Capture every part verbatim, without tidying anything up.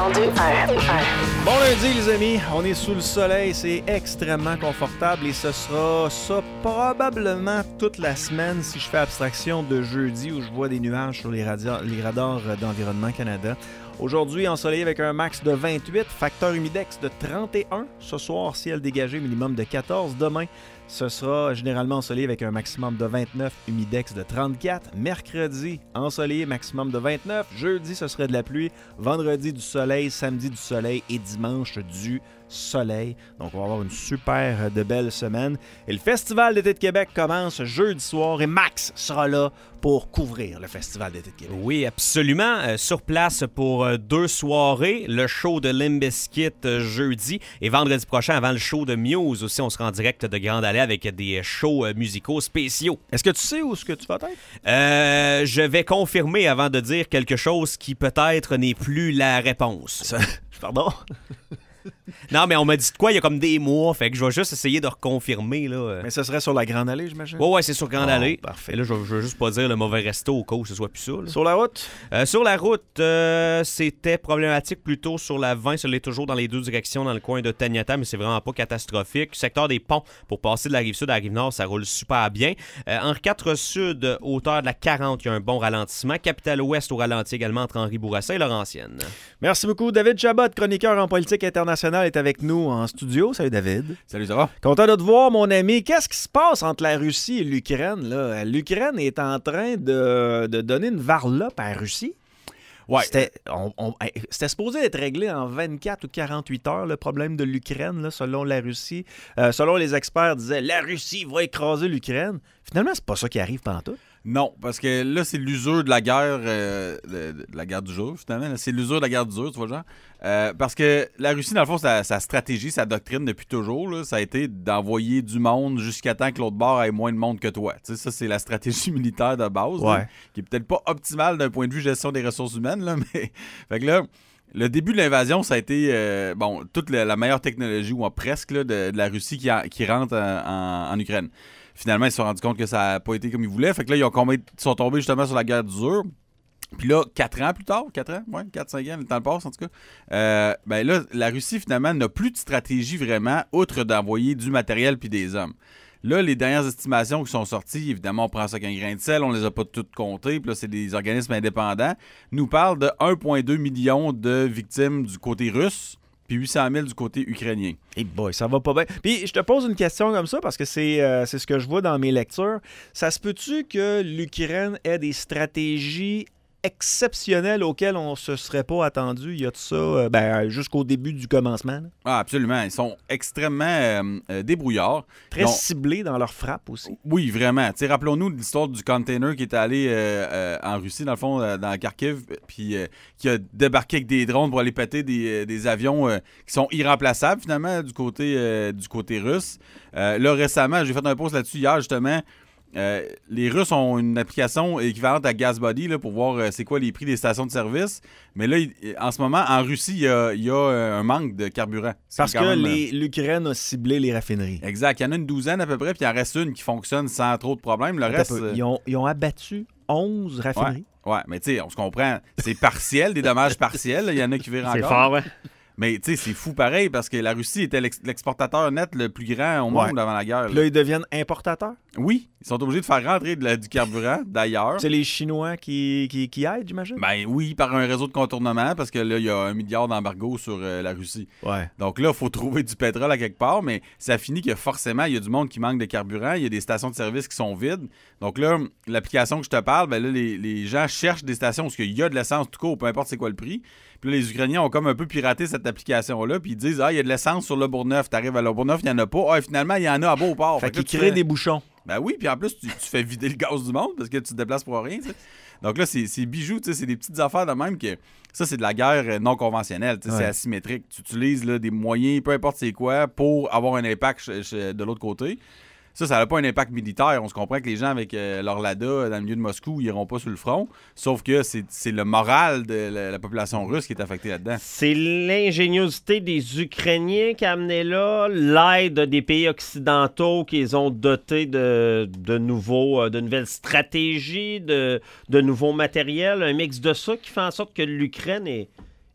entendu un, un. Bon lundi les amis, on est sous le soleil, c'est extrêmement confortable et ce sera ça probablement toute la semaine si je fais abstraction de jeudi où je vois des nuages sur les, radars, les radars d'Environnement Canada. Aujourd'hui, ensoleillé avec un max de vingt-huit, facteur humidex de trente et un. Ce soir, ciel dégagé, minimum de quatorze. Demain, ce sera généralement ensoleillé avec un maximum de vingt-neuf, humidex de trente-quatre. Mercredi, ensoleillé, maximum de vingt-neuf. Jeudi, ce serait de la pluie. Vendredi, du soleil. Samedi, du soleil. Et dimanche, du soleil. Donc, on va avoir une super de belle semaine. Et le Festival d'été de Québec commence jeudi soir et Max sera là pour couvrir le Festival d'été de Québec. Oui, absolument. Euh, sur place pour euh, deux soirées. Le show de Limp Bizkit euh, jeudi et vendredi prochain, avant le show de Muse aussi, on sera en direct de Grande Allée avec des shows euh, musicaux spéciaux. Est-ce que tu sais où est-ce que tu vas être? Euh, je vais confirmer avant de dire quelque chose qui peut-être n'est plus la réponse. Ça... Pardon? Non, mais on m'a dit de quoi il y a comme des mois, fait que je vais juste essayer de reconfirmer. Là. Mais ce serait sur la Grande Allée, j'imagine? Ouais, ouais, c'est sur Grande oh, Allée. Parfait. Et là, je ne veux juste pas dire le mauvais resto au cas où ce soit plus ça. Là. Sur la route? Euh, sur la route, euh, c'était problématique plutôt sur la vingt. Ça l'est toujours dans les deux directions dans le coin de Taniata, mais c'est vraiment pas catastrophique. Secteur des ponts, pour passer de la Rive-Sud à la Rive-Nord, ça roule super bien. Euh, Henri quatre Sud, hauteur de la quarante, il y a un bon ralentissement. Capitale-Ouest au ralenti également entre Henri-Bourassa et Laurentienne. Merci beaucoup. David Chabot, chroniqueur en politique internationale, est avec nous en studio. Salut David. Salut, ça va? Content de te voir, mon ami. Qu'est-ce qui se passe entre la Russie et l'Ukraine, là? L'Ukraine est en train de, de donner une varlope à la Russie. Ouais. C'était, on, on, c'était supposé être réglé en vingt-quatre ou quarante-huit heures, le problème de l'Ukraine, là, selon la Russie. Euh, selon les experts, disaient la Russie va écraser l'Ukraine. Finalement, c'est pas ça qui arrive pantoute. Non, parce que là, c'est l'usure de la guerre euh, de, de la guerre du jour, finalement. C'est l'usure de la guerre du jour, tu vois, genre. Euh, parce que la Russie, dans le fond, sa, sa stratégie, sa doctrine depuis toujours, là, ça a été d'envoyer du monde jusqu'à temps que l'autre bord ait moins de monde que toi. Tu sais, ça, c'est la stratégie militaire de base, ouais. là, qui est peut-être pas optimale d'un point de vue gestion des ressources humaines, là, mais... Fait que là... Le début de l'invasion, ça a été euh, bon toute la, la meilleure technologie, ou presque, là, de, de la Russie qui, a, qui rentre en, en, en Ukraine. Finalement, ils se sont rendus compte que ça n'a pas été comme ils voulaient. Fait que là, ils, ont combien, ils sont tombés justement sur la guerre d'usure. Puis là, quatre ans plus tard, quatre ans, ouais, quatre cinq ans, le temps passe en tout cas, euh, ben là, la Russie, finalement, n'a plus de stratégie vraiment, outre d'envoyer du matériel puis des hommes. Là, les dernières estimations qui sont sorties, évidemment, on prend ça avec un grain de sel, on les a pas toutes comptées, puis là, c'est des organismes indépendants, nous parlent de un virgule deux million de victimes du côté russe, puis huit cent mille du côté ukrainien. Hey boy, ça va pas bien. Puis je te pose une question comme ça, parce que c'est, euh, c'est ce que je vois dans mes lectures. Ça se peut-tu que l'Ukraine ait des stratégies exceptionnel auquel on se serait pas attendu, il y a de ça euh, ben, jusqu'au début du commencement. Là. Ah, absolument. Ils sont extrêmement euh, euh, débrouillards. Très ont... ciblés dans leur frappe aussi. Oui, vraiment. T'sais, rappelons-nous de l'histoire du container qui est allé euh, euh, en Russie, dans le fond, euh, dans Kharkiv, puis euh, qui a débarqué avec des drones pour aller péter des, euh, des avions euh, qui sont irremplaçables, finalement, du côté, euh, du côté russe. Euh, là, récemment, j'ai fait un post là-dessus hier, justement. Euh, les Russes ont une application équivalente à GasBuddy là, pour voir euh, c'est quoi les prix des stations de service. Mais là, il, en ce moment, en Russie, il y a, il y a un manque de carburant. C'est Parce que même... les, l'Ukraine a ciblé les raffineries. Exact. Il y en a une douzaine à peu près, puis il en reste une qui fonctionne sans trop de problèmes. Le reste, euh... ils, ont, ils ont abattu onze raffineries. Ouais, ouais, mais tu sais, on se comprend. C'est partiel, des dommages partiels. Il y en a qui virent encore. C'est fort, ouais. Mais tu sais, c'est fou pareil parce que la Russie était l'ex- l'exportateur net le plus grand au monde ouais. avant la guerre. Là. là, ils deviennent importateurs? Oui, ils sont obligés de faire rentrer de la, du carburant d'ailleurs. C'est les Chinois qui, qui, qui aident, j'imagine? Ben oui, par un réseau de contournement parce que là, il y a un milliard d'embargo sur euh, la Russie. Ouais. Donc là, il faut trouver du pétrole à quelque part, mais ça finit que forcément, il y a du monde qui manque de carburant, il y a des stations de service qui sont vides. Donc là, l'application que je te parle, ben là, les, les gens cherchent des stations parce qu'il y a de l'essence tout court, peu importe c'est quoi le prix. Puis là, les Ukrainiens ont comme un peu piraté cette application-là, puis ils disent « Ah, il y a de l'essence sur le Bourgneuf. » T'arrives à le Bourgneuf, il n'y en a pas. Ah, finalement, il y en a à Beauport. Fait, fait qu'ils créent fais... des bouchons. Ben oui, puis en plus, tu, tu fais vider le gaz du monde parce que tu te déplaces pour rien, tu sais. Donc là, c'est, c'est bijoux, tu sais, c'est des petites affaires de même que... Ça, c'est de la guerre non conventionnelle, tu sais, ouais. C'est asymétrique. Tu utilises là, des moyens, peu importe c'est quoi, pour avoir un impact ch- ch- de l'autre côté. Ça, ça n'a pas un impact militaire. On se comprend que les gens avec euh, leur Lada dans le milieu de Moscou, ils n'iront pas sur le front. Sauf que c'est, c'est le moral de la, la population russe qui est affecté là-dedans. C'est l'ingéniosité des Ukrainiens qui a amené là, l'aide des pays occidentaux qu'ils ont doté de, de, nouveaux, de nouvelles stratégies, de, de nouveaux matériels. Un mix de ça qui fait en sorte que l'Ukraine est,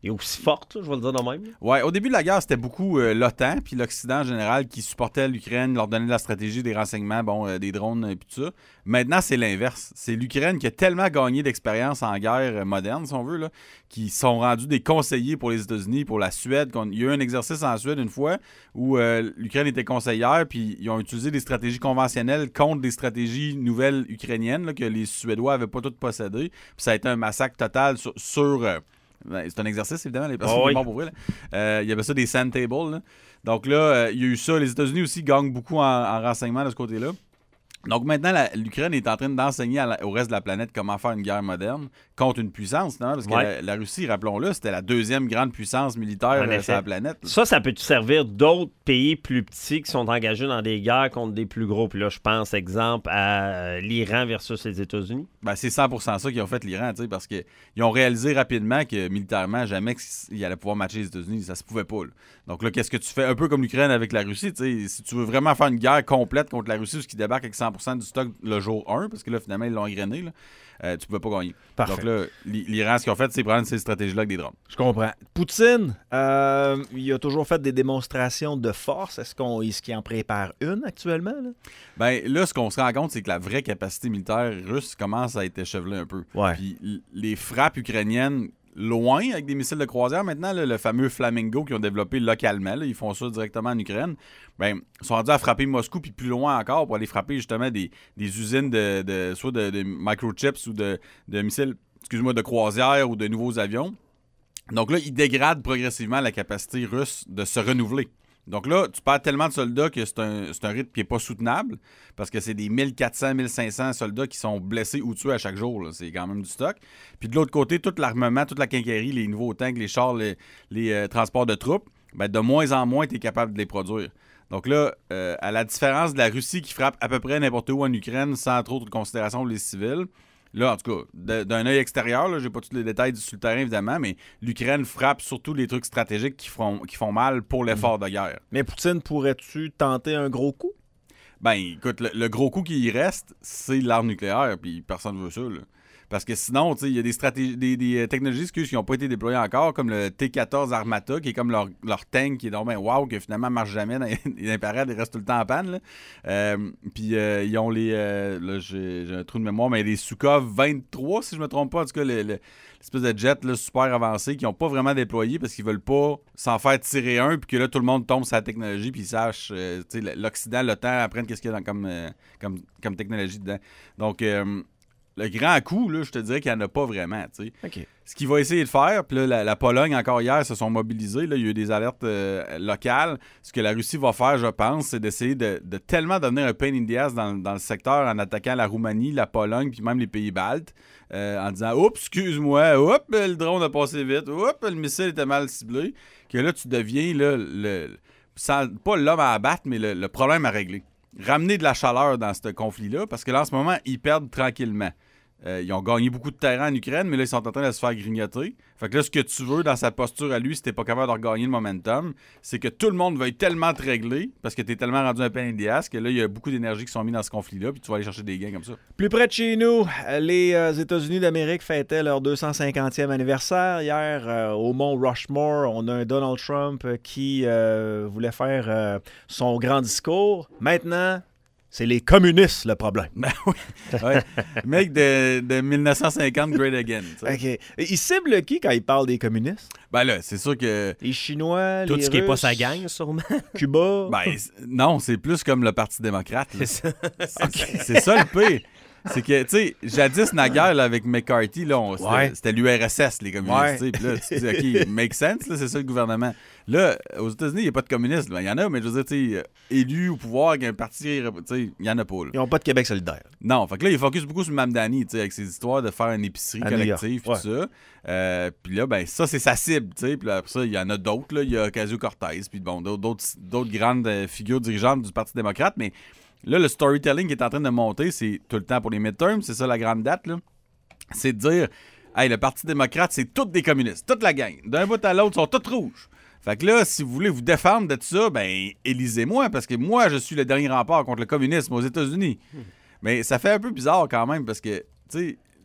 est aussi forte, là, je vais le dire de même. Ouais, au début de la guerre, c'était beaucoup euh, l'OTAN puis l'Occident en général qui supportait l'Ukraine, leur donnait de la stratégie, des renseignements, bon, euh, des drones et tout ça. Maintenant, c'est l'inverse. C'est l'Ukraine qui a tellement gagné d'expérience en guerre euh, moderne, si on veut, là, qui sont rendus des conseillers pour les États-Unis, pour la Suède. Il y a eu un exercice en Suède une fois où euh, l'Ukraine était conseillère, puis ils ont utilisé des stratégies conventionnelles contre des stratégies nouvelles ukrainiennes là, que les Suédois n'avaient pas toutes possédées. Puis ça a été un massacre total sur... sur euh, ben, c'est un exercice, évidemment, les personnes oh, qui oui. sont mortes pour vrai. Euh, il y avait ça des sand tables. Là. Donc là, euh, il y a eu ça. Les États-Unis aussi gagnent beaucoup en, en renseignement de ce côté-là. Donc maintenant, la, l'Ukraine est en train d'enseigner à la, au reste de la planète comment faire une guerre moderne contre une puissance, non? Parce que ouais. la, la Russie, rappelons-le, c'était la deuxième grande puissance militaire euh, sur la planète. Ça, ça peut servir d'autres pays plus petits qui sont engagés dans des guerres contre des plus gros. Puis là, je pense, exemple, à euh, l'Iran versus les États-Unis. Ben, c'est cent pour cent ça qu'ils ont fait l'Iran, tu sais, parce qu'ils ont réalisé rapidement que militairement, jamais ils allaient pouvoir matcher les États-Unis. Ça se pouvait pas. Là. Donc là, qu'est-ce que tu fais? Un peu comme l'Ukraine avec la Russie, tu sais, si tu veux vraiment faire une guerre complète contre la Russie, ce qui débarque avec cent pour cent du stock le jour un, parce que là, finalement, ils l'ont égrené, là, euh, tu ne pouvais pas gagner. Parfait. Donc là, l'Iran, ce qu'ils ont fait, c'est prendre ces stratégies-là avec des drones. Je comprends. Poutine, euh, il a toujours fait des démonstrations de force. Est-ce, qu'on, est-ce qu'il en prépare une actuellement? Là? Ben là, ce qu'on se rend compte, c'est que la vraie capacité militaire russe commence à être échevelée un peu. Ouais. Puis les frappes ukrainiennes, loin, avec des missiles de croisière maintenant, là, le fameux Flamingo qu'ils ont développé localement, là, ils font ça directement en Ukraine, ben, ils sont rendus à frapper Moscou, puis plus loin encore, pour aller frapper justement des, des usines de, de soit de, de microchips ou de, de missiles, excuse-moi, de croisière ou de nouveaux avions. Donc là, ils dégradent progressivement la capacité russe de se renouveler. Donc là, tu perds tellement de soldats que c'est un, c'est un rythme qui n'est pas soutenable parce que c'est des mille quatre cents, mille cinq cents soldats qui sont blessés ou tués à chaque jour. Là. C'est quand même du stock. Puis de l'autre côté, tout l'armement, toute la quincaillerie, les nouveaux tanks, les chars, les, les euh, transports de troupes, ben, de moins en moins, tu es capable de les produire. Donc là, euh, à la différence de la Russie qui frappe à peu près n'importe où en Ukraine sans trop de considération pour les civils, là, en tout cas, de, d'un œil extérieur, je n'ai pas tous les détails sur le terrain, évidemment, mais l'Ukraine frappe surtout les trucs stratégiques qui font, qui font mal pour l'effort de guerre. Mais Poutine, pourrais-tu tenter un gros coup? Ben, écoute, le, le gros coup qui y reste, c'est l'arme nucléaire, puis personne ne veut ça, là. Parce que sinon, tu sais, il y a des stratégies, des, des technologies excuse, qui n'ont pas été déployées encore, comme le T quatorze Armata, qui est comme leur, leur tank, qui est donc ben wow, qui finalement marche jamais dans les parades, il reste tout le temps en panne. Là. Euh, puis euh, ils ont les. Euh, là, j'ai, j'ai un trou de mémoire, mais des Sukhov vingt-trois, si je me trompe pas, en tout cas, le, le, l'espèce de jet là, super avancé, qui n'ont pas vraiment déployé parce qu'ils veulent pas s'en faire tirer un, puis que là, tout le monde tombe sur la technologie, puis ils sachent, euh, tu sais, l'Occident, l'OTAN apprennent qu'est-ce qu'il y a dans, comme, euh, comme, comme technologie dedans. Donc, euh, le grand coup, là, je te dirais qu'il n'y en a pas vraiment. T'sais. OK. Ce qu'il va essayer de faire, puis là, la, la Pologne, encore hier, se sont mobilisés. Là, il y a eu des alertes euh, locales. Ce que la Russie va faire, je pense, c'est d'essayer de, de tellement devenir un pain in the ass dans, dans le secteur en attaquant la Roumanie, la Pologne, puis même les pays baltes, euh, en disant « Oups, excuse-moi, oups, le drone a passé vite, oups, le missile était mal ciblé », que là, tu deviens, là, le, sans, pas l'homme à abattre, mais le, le problème à régler. Ramener de la chaleur dans ce conflit-là, parce que là, en ce moment, ils perdent tranquillement. Euh, ils ont gagné beaucoup de terrain en Ukraine, mais là, ils sont en train de se faire grignoter. Fait que là, ce que tu veux dans sa posture à lui, si t'es pas capable de regagner le momentum, c'est que tout le monde veuille tellement te régler, parce que t'es tellement rendu un pain in the ass, que là, il y a beaucoup d'énergie qui sont mises dans ce conflit-là, puis tu vas aller chercher des gains comme ça. Plus près de chez nous, les euh, États-Unis d'Amérique fêtaient leur deux cent cinquantième anniversaire. Hier, euh, au Mont Rushmore, on a un Donald Trump qui euh, voulait faire euh, son grand discours. Maintenant, c'est les communistes, le problème. Ben oui. Ouais. Mec de, de dix-neuf cent cinquante, great again. OK. Il cible qui quand il parle des communistes? Ben là, c'est sûr que... Les Chinois, Tout les ce qui n'est pas Russes, sa gang, sûrement. Cuba? Ben, non, c'est plus comme le Parti démocrate. Là. C'est ça. C'est, c'est ça le pire. C'est que, tu sais, jadis, naguère, là, avec McCarthy, là, on, c'était, Ouais. c'était l'U R S S, les communistes. Ouais. Puis là, tu te dis, OK, make sense, là, c'est ça le gouvernement. Là, aux États-Unis, il n'y a pas de communistes. Il y en a, mais je veux dire, tu sais, élus au pouvoir avec un parti, tu sais, il n'y en a pas. Là. Ils n'ont pas de Québec solidaire. Non, fait que là, il focus beaucoup sur Mamdani, tu sais, avec ses histoires de faire une épicerie À New York, collective, ouais. tout ça. Euh, puis là, ben, ça, c'est sa cible, tu sais. Puis là, après ça, il y en a d'autres, là. Il y a Ocasio-Cortez, puis bon, d'autres, d'autres grandes euh, figures dirigeantes du Parti démocrate, mais là, le storytelling qui est en train de monter, c'est tout le temps pour les midterms, c'est ça la grande date, là. C'est de dire, hey, le Parti démocrate, c'est tous des communistes, toute la gang. D'un bout à l'autre, ils sont tous rouges. Fait que là, si vous voulez vous défendre de tout ça, ben, élisez-moi, parce que moi, je suis le dernier rempart contre le communisme aux États-Unis. Hmm. Mais ça fait un peu bizarre quand même, parce que, tu sais,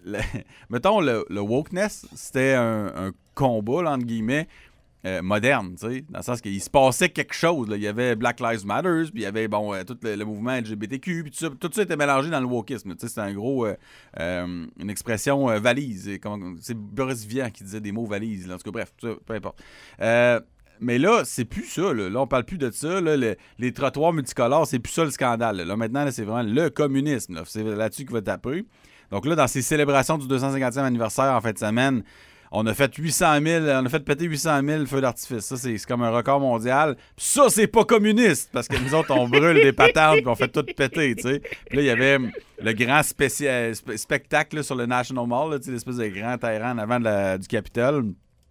le, mettons, le, le wokeness, c'était un, un combat, là, entre guillemets, euh, moderne, tu sais, dans le sens qu'il se passait quelque chose. Là. Il y avait Black Lives Matter, puis il y avait, bon, euh, tout le, le mouvement L G B T Q, puis tout ça, tout ça était mélangé dans le wokisme. Tu sais, c'était un gros, euh, euh, une expression euh, valise. Et comment, c'est Boris Vian qui disait des mots valises. Là. En tout cas, bref, ça, peu importe. Euh, Mais là, c'est plus ça. Là, là on parle plus de ça. Là. Le, les trottoirs multicolores, c'est plus ça le scandale. Là, là maintenant, là, c'est vraiment le communisme. Là. C'est là-dessus qu'il va taper. Donc là, dans ces célébrations du deux cent cinquantième anniversaire en fin de semaine, on a fait huit cent mille, on a fait péter huit cent mille feux d'artifice. Ça, c'est, c'est comme un record mondial. Puis ça, c'est pas communiste, parce que nous autres, on brûle des patentes puis on fait tout péter, tu sais. Puis là, il y avait le grand spécial, spe- spectacle là, sur le National Mall, là, l'espèce de grand terrain en avant de la, du Capitole.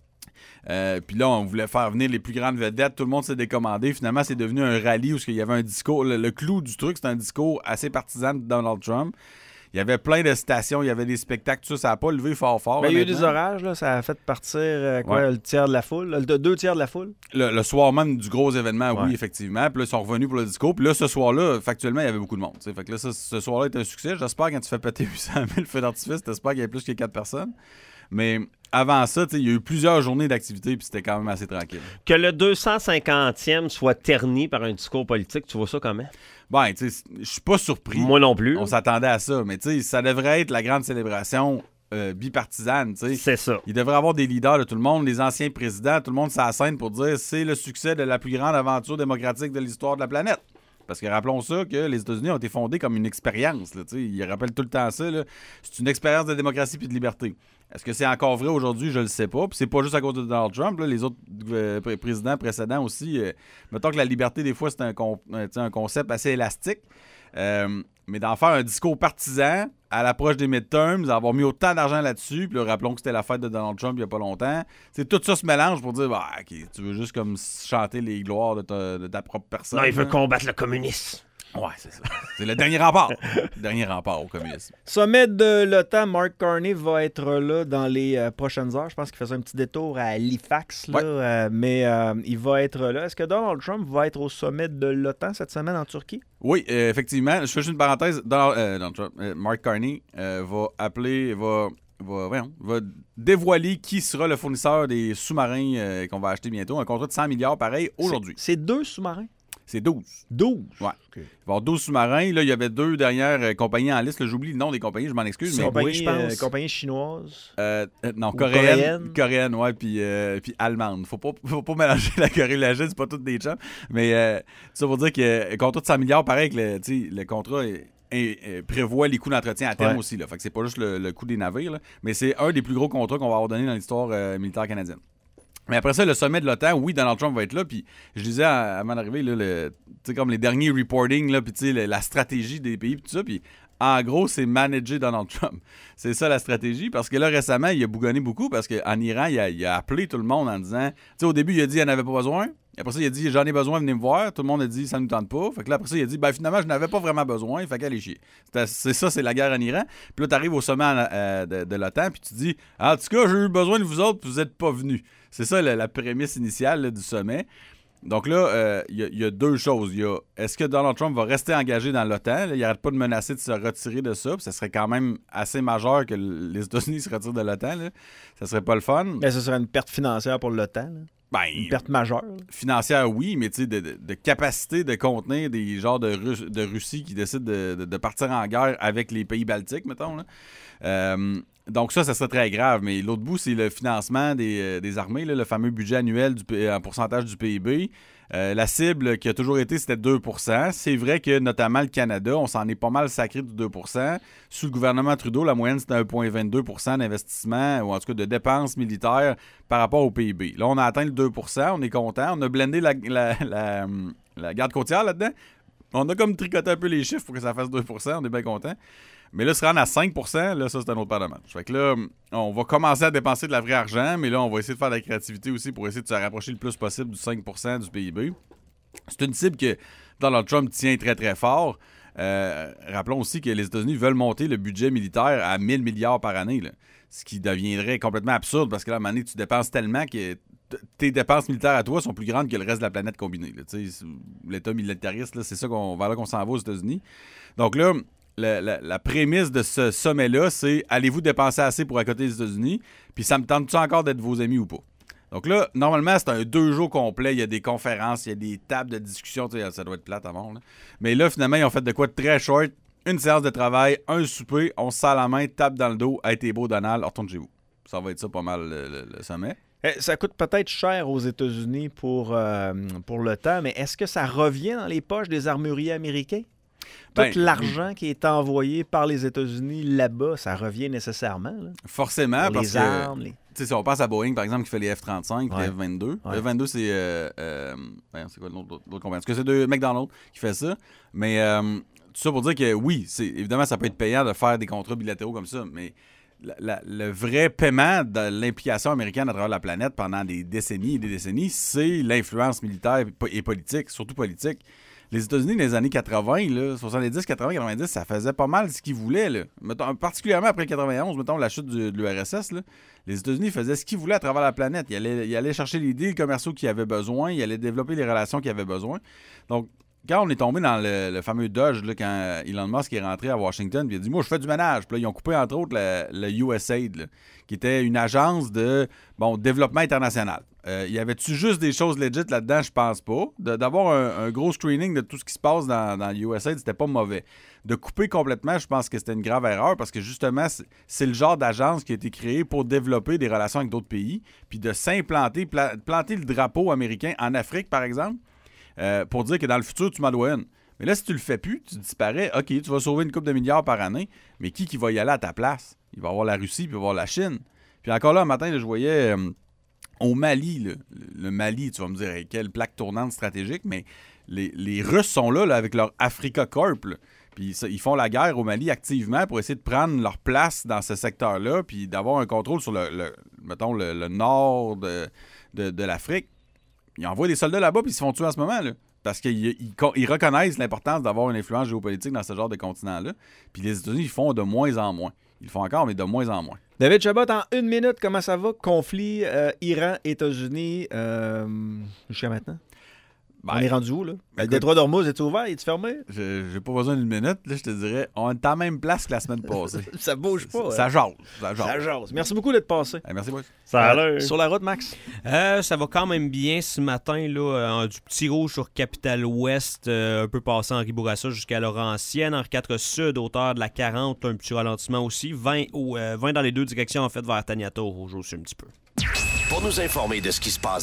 Euh, puis là, on voulait faire venir les plus grandes vedettes. Tout le monde s'est décommandé. Finalement, c'est devenu un rallye où il y avait un discours. Le, le clou du truc, c'est un discours assez partisan de Donald Trump. Il y avait plein de stations, il y avait des spectacles, tout ça, ça n'a pas levé fort fort. Ben, il y a eu des orages, là, ça a fait partir euh, quoi, Ouais. le tiers de la foule, le deux tiers de la foule. Le, le soir même du gros événement, Ouais. oui, effectivement. Puis là, ils sont revenus pour le discours. Puis là, ce soir-là, factuellement, il y avait beaucoup de monde. T'sais. Fait que là, ça, ce soir-là est un succès. J'espère quand tu fais péter huit cent mille feux d'artifice, t'espères qu'il y a plus que quatre personnes. Mais avant ça, il y a eu plusieurs journées d'activité, puis c'était quand même assez tranquille. Que le deux cent cinquantième soit terni par un discours politique, tu vois ça comment? Ben, tu sais, je suis pas surpris. Moi non plus. On s'attendait à ça. Mais tu sais, ça devrait être la grande célébration euh, bipartisane, tu sais. C'est ça. Il devrait y avoir des leaders de tout le monde, les anciens présidents, tout le monde s'assène pour dire c'est le succès de la plus grande aventure démocratique de l'histoire de la planète. Parce que rappelons ça que les États-Unis ont été fondés comme une expérience. Là, ils rappellent tout le temps ça. Là. C'est une expérience de démocratie puis de liberté. Est-ce que c'est encore vrai aujourd'hui? Je le sais pas. Puis c'est pas juste à cause de Donald Trump. Là. Les autres euh, pr- présidents précédents aussi. Euh, mettons que la liberté, des fois, c'est un, con- euh, un concept assez élastique. Euh, mais d'en faire un discours partisan à l'approche des midterms, d'avoir mis autant d'argent là-dessus, puis là, rappelons que c'était la fête de Donald Trump il n'y a pas longtemps. T'sais, tout ça se mélange pour dire, bah, OK, tu veux juste comme chanter les gloires de ta, de ta propre personne. Non, il veut hein? combattre le communisme. Ouais, c'est ça. C'est le dernier rempart. Le dernier rempart au communisme. Sommet de l'OTAN, Mark Carney va être là dans les euh, prochaines heures. Je pense qu'il faisait un petit détour à Halifax, là, Ouais. euh, mais euh, il va être là. Est-ce que Donald Trump va être au sommet de l'OTAN cette semaine en Turquie? Oui, euh, effectivement. Je fais juste une parenthèse. Donald, euh, Donald Trump, euh, Mark Carney euh, va appeler, va, va, voyons, va dévoiler qui sera le fournisseur des sous-marins euh, qu'on va acheter bientôt. Un contrat de cent milliards, pareil, aujourd'hui. C'est c'est deux sous-marins? C'est douze. douze? Ouais. OK. Il va y avoir douze sous-marins. Là, il y avait deux dernières euh, compagnies en liste. Là, j'oublie le nom des compagnies, je m'en excuse. Mais Compagnie, oui, je pense. euh, compagnie chinoise. Euh, euh, non, Ou coréenne, coréenne. coréenne, ouais, puis, euh, puis allemande. Faut pas, faut pas mélanger la Corée et la Chine, c'est pas toutes des chums. Mais euh, ça veut dire que le contrat de cent milliards, pareil, que le, tu sais, le contrat est- est- est- prévoit les coûts d'entretien à terme Ouais. aussi. Là. Fait que c'est pas juste le, le coût des navires, là, mais c'est un des plus gros contrats qu'on va avoir donné dans l'histoire euh, militaire canadienne. Mais après ça, le sommet de l'OTAN, oui, Donald Trump va être là. Puis je disais à- avant d'arriver, là, le, tu sais, comme les derniers reporting, là, puis tu sais, le- la stratégie des pays, puis tout ça. Puis en gros, c'est manager Donald Trump. C'est ça la stratégie. Parce que là, récemment, il a bougonné beaucoup parce qu'en Iran, il a, il a appelé tout le monde en disant, tu sais, au début, il a dit qu'il n'en avait pas besoin. Après ça, il a dit, j'en ai besoin, venez me voir. Tout le monde a dit, ça ne nous tente pas. Fait que là, après ça, il a dit, ben finalement, je n'avais pas vraiment besoin. Fait qu'allez chier. C'était- C'est ça, c'est la guerre en Iran. Puis là, tu arrives au sommet euh, de, de l'OTAN, puis tu dis, en tout cas, j'ai eu besoin de vous autres, puis vous n'êtes pas venus. C'est ça la, la prémisse initiale là, du sommet. Donc là, euh, il y, a- y a deux choses. Il y a, est-ce que Donald Trump va rester engagé dans l'OTAN? Là, il n'arrête pas de menacer de se retirer de ça. Puis ça serait quand même assez majeur que l- les États-Unis se retirent de l'OTAN. Là. Ça serait pas le fun. Mais ce serait une perte financière pour l'OTAN. là. Ben, Une perte majeure. là. financière, oui, mais tu sais, de, de- de capacité de contenir des genres de, Russ- de Russie qui décident de, de- de partir en guerre avec les pays baltiques, mettons. Là. Euh, donc ça, ça serait très grave. Mais l'autre bout, c'est le financement des, euh, des armées, là, le fameux budget annuel du, P- en pourcentage du P I B. Euh, la cible qui a toujours été, c'était deux pour cent. C'est vrai que, notamment, le Canada, on s'en est pas mal sacré du deux pour cent. Sous le gouvernement Trudeau, la moyenne, c'était un virgule vingt-deux pour cent d'investissement, ou en tout cas de dépenses militaires par rapport au P I B. Là, on a atteint le deux pour cent, on est content. On a blendé la, la, la, la garde côtière là-dedans. On a comme tricoté un peu les chiffres pour que ça fasse deux pour cent, on est bien content. Mais là, se rendre à cinq pour cent, là, ça, c'est un autre paire de manche. Fait que là, on va commencer à dépenser de la vraie argent, mais là, on va essayer de faire de la créativité aussi pour essayer de se rapprocher le plus possible du cinq pour cent du P I B. C'est une cible que Donald Trump tient très, très fort. Euh, rappelons aussi que les États-Unis veulent monter le budget militaire à mille milliards par année, là, ce qui deviendrait complètement absurde parce que là, à un moment donné, tu dépenses tellement que t- tes dépenses militaires à toi sont plus grandes que le reste de la planète combinée. Là. Tu sais, L'État militariste, là, c'est ça qu'on, vers là qu'on s'en va aux États-Unis. Donc là, la, la, la prémisse de ce sommet-là, c'est allez-vous dépenser assez pour accoter les États-Unis, puis ça me tente-tu encore d'être vos amis ou pas? Donc là, normalement, c'est un deux jours complet. Il y a des conférences, il y a des tables de discussion. Ça doit être plate à mort. Là. Mais là, finalement, ils ont fait de quoi de très short. Une séance de travail, un souper, on se serre la main, tape dans le dos. Hey, t'es beau, Donald, retourne chez vous. Ça va être ça pas mal le, le, le sommet. Ça coûte peut-être cher aux États-Unis pour, euh, pour le temps, mais est-ce que ça revient dans les poches des armuriers américains? Tout Ben, l'argent qui est envoyé par les États-Unis là-bas, ça revient nécessairement. Là. Forcément, pour parce les que... armes, les... Si on passe à Boeing, par exemple, qui fait les F trente-cinq, ouais. les F vingt-deux. Ouais. Le F vingt-deux, c'est... Euh, euh, c'est quoi l'autre, l'autre compagnie? Parce que c'est de McDonald's qui fait ça. Mais euh, tout ça pour dire que oui, c'est, évidemment, ça peut être payant de faire des contrats bilatéraux comme ça, mais la, la, le vrai paiement de l'implication américaine à travers la planète pendant des décennies et des décennies, c'est l'influence militaire et politique, surtout politique. Les États-Unis, dans les années quatre-vingts, là, soixante-dix, quatre-vingts, quatre-vingt-dix, ça faisait pas mal ce qu'ils voulaient. Là. Mettons, particulièrement après quatre-vingt-onze, mettons la chute du, de l'U R S S, là, les États-Unis faisaient ce qu'ils voulaient à travers la planète. Ils allaient, ils allaient chercher les deals commerciaux qu'ils avaient besoin, ils allaient développer les relations qu'ils avaient besoin. Donc, quand on est tombé dans le, le fameux Dodge, là, quand Elon Musk est rentré à Washington, il a dit « Moi, je fais du ménage. » Puis là, ils ont coupé, entre autres, le, le U S A I D, là, qui était une agence de bon, développement international. Euh, y avait-tu juste des choses legit là-dedans? Je pense pas. De, d'avoir un, un gros screening de tout ce qui se passe dans, dans le U S A I D, c'était pas mauvais. De couper complètement, je pense que c'était une grave erreur parce que justement, c'est, c'est le genre d'agence qui a été créée pour développer des relations avec d'autres pays, puis de s'implanter, pla- planter le drapeau américain en Afrique, par exemple, euh, pour dire que dans le futur, tu m'en dois une. Mais là, si tu le fais plus, tu disparais. OK, tu vas sauver une couple de milliards par année, mais qui qui va y aller à ta place? Il va y avoir la Russie, puis il va y avoir la Chine. Puis encore là, un matin, là, je voyais... Euh, Au Mali, là, le Mali, tu vas me dire, hey, quelle plaque tournante stratégique, mais les, les Russes sont là, là avec leur Africa Corp. Là. Puis ça, ils font la guerre au Mali activement pour essayer de prendre leur place dans ce secteur-là, puis d'avoir un contrôle sur le, le mettons, le, le nord de, de, de l'Afrique. Ils envoient des soldats là-bas, puis ils se font tuer en ce moment, là. Parce qu'ils ils, ils reconnaissent l'importance d'avoir une influence géopolitique dans ce genre de continent-là. Puis les États-Unis, ils font de moins en moins. Ils le font encore, mais de moins en moins. David Chabot, en une minute, comment ça va? Conflit euh, Iran-États-Unis euh, jusqu'à maintenant? Ben, on est rendu où, là? Écoute, le détroit d'Ormuz, est-il ouvert? Est-il fermé? Je, j'ai pas besoin d'une minute. Là, je te dirais, on est à la même place que la semaine passée. Ça bouge pas. Ça, ça jase. Ça jase. Ça jase. Merci beaucoup d'être passé. Hey, merci, boys. Salut. Euh, sur la route, Max? Euh, ça va quand même bien ce matin. Là, euh, du petit rouge sur Capitale-Ouest, euh, un peu passé Henri Bourassa jusqu'à Laurentienne. Henri quatre Sud, hauteur de la quarante, un petit ralentissement aussi. vingt, au, euh, vingt dans les deux directions, en fait, vers Taniata, au rouge aussi un petit peu. Pour nous informer de ce qui se passe